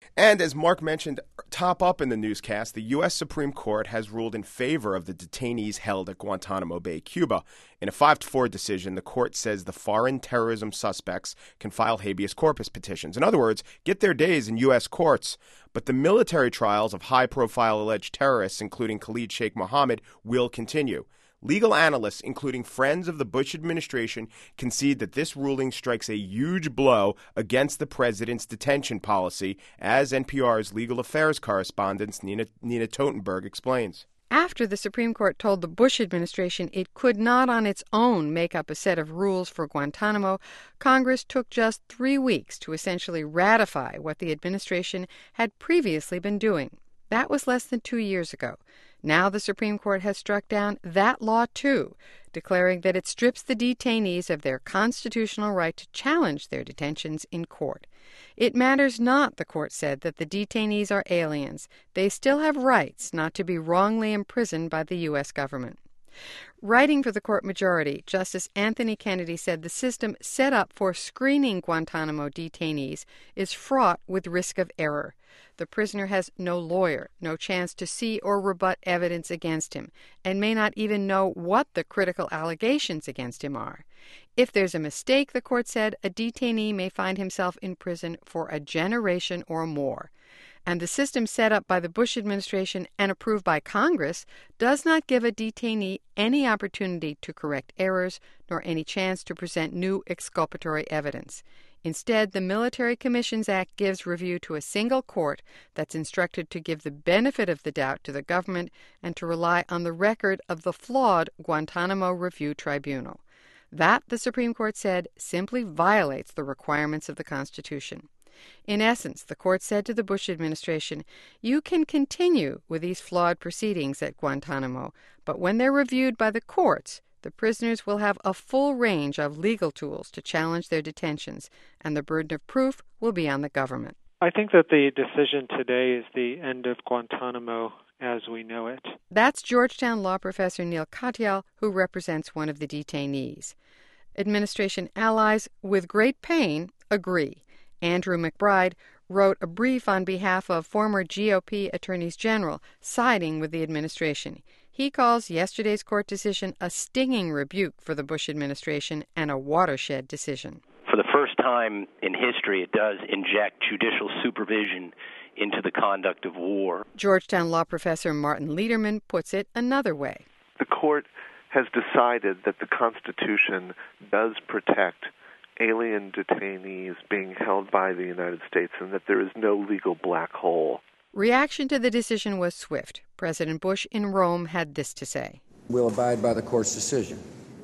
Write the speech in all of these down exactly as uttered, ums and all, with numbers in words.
And as Mark mentioned, top up in the newscast, the U S Supreme Court has ruled in favor of the detainees held at Guantanamo Bay, Cuba. In a five to four decision, the court says the foreign terrorism suspects can file habeas corpus petitions. In other words, get their days in U S courts. But the military trials of high-profile alleged terrorists, including Khalid Sheikh Mohammed, will continue. Legal analysts, including friends of the Bush administration, concede that this ruling strikes a huge blow against the president's detention policy, as N P R's legal affairs correspondent Nina, Nina Totenberg explains. After the Supreme Court told the Bush administration it could not on its own make up a set of rules for Guantanamo, Congress took just three weeks to essentially ratify what the administration had previously been doing. That was less than two years ago. Now the Supreme Court has struck down that law, too, declaring that it strips the detainees of their constitutional right to challenge their detentions in court. It matters not, the court said, that the detainees are aliens. They still have rights not to be wrongly imprisoned by the U S government. Writing for the court majority, Justice Anthony Kennedy said the system set up for screening Guantanamo detainees is fraught with risk of error. The prisoner has no lawyer, no chance to see or rebut evidence against him, and may not even know what the critical allegations against him are. If there's a mistake, the court said, a detainee may find himself in prison for a generation or more. And the system set up by the Bush administration and approved by Congress does not give a detainee any opportunity to correct errors nor any chance to present new exculpatory evidence. Instead, the Military Commissions Act gives review to a single court that's instructed to give the benefit of the doubt to the government and to rely on the record of the flawed Guantanamo Review Tribunal. That, the Supreme Court said, simply violates the requirements of the Constitution. In essence, the court said to the Bush administration, you can continue with these flawed proceedings at Guantanamo, but when they're reviewed by the courts, the prisoners will have a full range of legal tools to challenge their detentions, and the burden of proof will be on the government. I think that the decision today is the end of Guantanamo as we know it. That's Georgetown law professor Neil Katyal, who represents one of the detainees. Administration allies, with great pain, agree. Andrew McBride wrote a brief on behalf of former G O P attorneys general, siding with the administration. He calls yesterday's court decision a stinging rebuke for the Bush administration and a watershed decision. For the first time in history, it does inject judicial supervision into the conduct of war. Georgetown law professor Martin Lederman puts it another way. The court has decided that the Constitution does protect alien detainees being held by the United States and that there is no legal black hole. Reaction to the decision was swift. President Bush in Rome had this to say. We'll abide by the court's decision.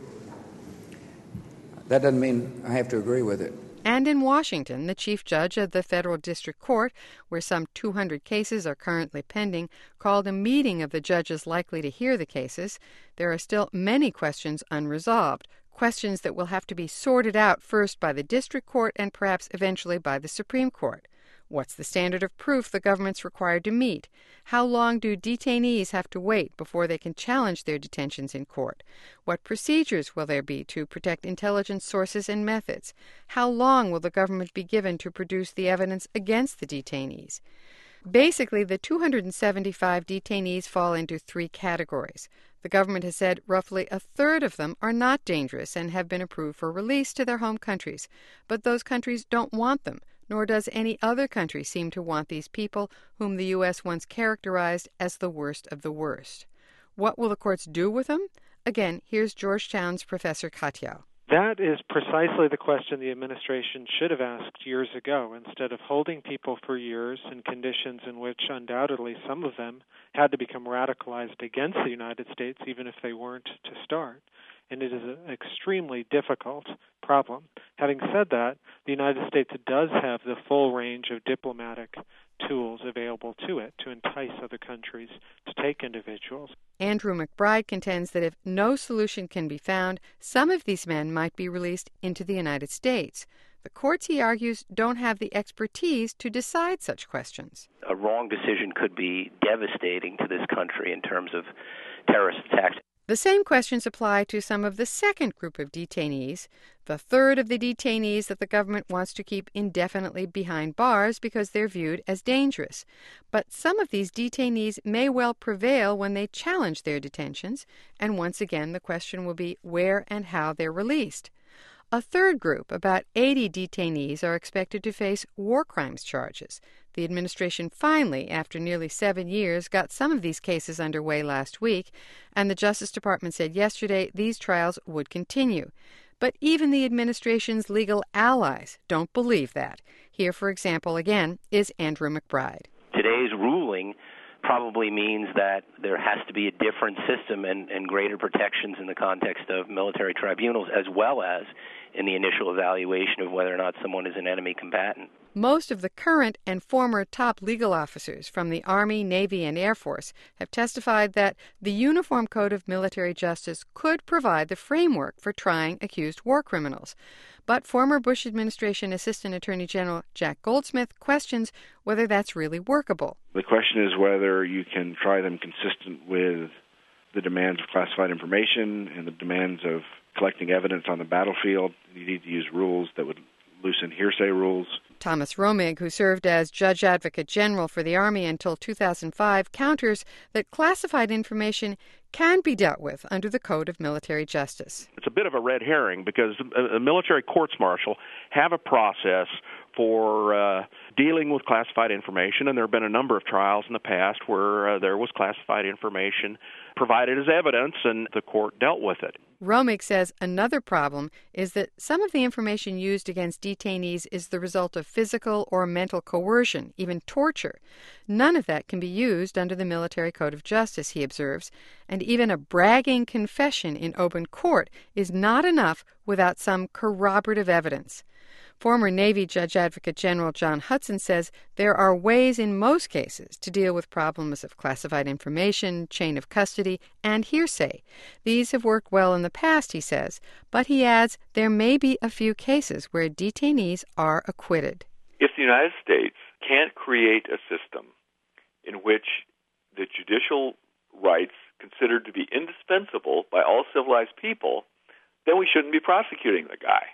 That doesn't mean I have to agree with it. And in Washington, the chief judge of the federal district court, where some two hundred cases are currently pending, called a meeting of the judges likely to hear the cases. There are still many questions unresolved, questions that will have to be sorted out first by the district court and perhaps eventually by the Supreme Court. What's the standard of proof the government's required to meet? How long do detainees have to wait before they can challenge their detentions in court? What procedures will there be to protect intelligence sources and methods? How long will the government be given to produce the evidence against the detainees? Basically, the two hundred seventy-five detainees fall into three categories. The government has said roughly a third of them are not dangerous and have been approved for release to their home countries. But those countries don't want them, nor does any other country seem to want these people whom the U S once characterized as the worst of the worst. What will the courts do with them? Again, here's Georgetown's Professor Katyal. That is precisely the question the administration should have asked years ago, instead of holding people for years in conditions in which undoubtedly some of them had to become radicalized against the United States, even if they weren't to start. And it is an extremely difficult problem. Having said that, the United States does have the full range of diplomatic tools available to it to entice other countries to take individuals. Andrew McBride contends that if no solution can be found, some of these men might be released into the United States. The courts, he argues, don't have the expertise to decide such questions. A wrong decision could be devastating to this country in terms of terrorist attacks. The same questions apply to some of the second group of detainees, the third of the detainees that the government wants to keep indefinitely behind bars because they're viewed as dangerous. But some of these detainees may well prevail when they challenge their detentions, and once again the question will be where and how they're released. A third group, about eighty detainees, are expected to face war crimes charges. The administration finally, after nearly seven years, got some of these cases underway last week, and the Justice Department said yesterday these trials would continue. But even the administration's legal allies don't believe that. Here, for example, again, is Andrew McBride. Today's ruling probably means that there has to be a different system and, and greater protections in the context of military tribunals, as well as in the initial evaluation of whether or not someone is an enemy combatant. Most of the current and former top legal officers from the Army, Navy, and Air Force have testified that the Uniform Code of Military Justice could provide the framework for trying accused war criminals. But former Bush administration Assistant Attorney General Jack Goldsmith questions whether that's really workable. The question is whether you can try them consistent with the demands of classified information and the demands of collecting evidence on the battlefield. You need to use rules that would loosen hearsay rules. Thomas Romig, who served as Judge Advocate General for the Army until two thousand five, counters that classified information can be dealt with under the Code of Military Justice. It's a bit of a red herring because a military courts-martial have a process for uh, dealing with classified information, and there have been a number of trials in the past where uh, there was classified information provided as evidence, and the court dealt with it. Romig says another problem is that some of the information used against detainees is the result of physical or mental coercion, even torture. None of that can be used under the Military Code of Justice, he observes, and even a bragging confession in open court is not enough without some corroborative evidence. Former Navy Judge Advocate General John Hudson says there are ways in most cases to deal with problems of classified information, chain of custody, and hearsay. These have worked well in the past, he says, but he adds there may be a few cases where detainees are acquitted. If the United States can't create a system in which the judicial rights considered to be indispensable by all civilized people, then we shouldn't be prosecuting the guy.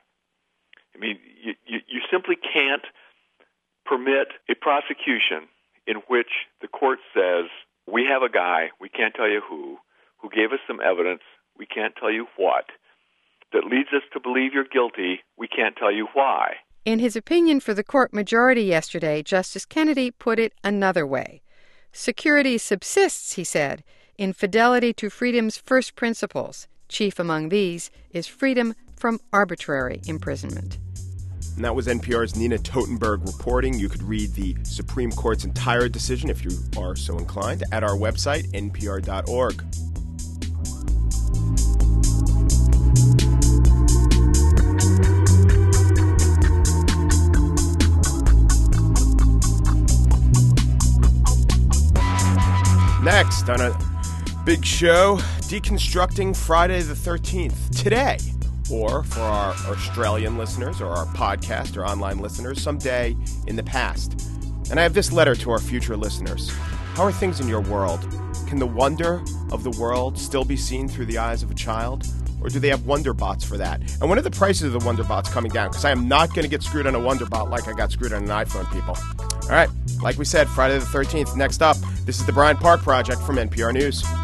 I mean, you, you, you simply can't permit a prosecution in which the court says, we have a guy, we can't tell you who, who gave us some evidence, we can't tell you what, that leads us to believe you're guilty, we can't tell you why. In his opinion for the court majority yesterday, Justice Kennedy put it another way. Security subsists, he said, in fidelity to freedom's first principles. Chief among these is freedom from arbitrary imprisonment. And that was N P R's Nina Totenberg reporting. You could read the Supreme Court's entire decision, if you are so inclined, at our website, N P R dot org. Next on a big show, deconstructing Friday the thirteenth today, or for our Australian listeners or our podcast or online listeners, someday in the past. And I have this letter to our future listeners. How are things in your world? Can the wonder of the world still be seen through the eyes of a child? Or do they have Wonderbots for that? And when are the prices of the Wonderbots coming down? Because I am not going to get screwed on a Wonderbot like I got screwed on an iPhone, people. All right, like we said, Friday the thirteenth. Next up, this is the Bryant Park Project from N P R News.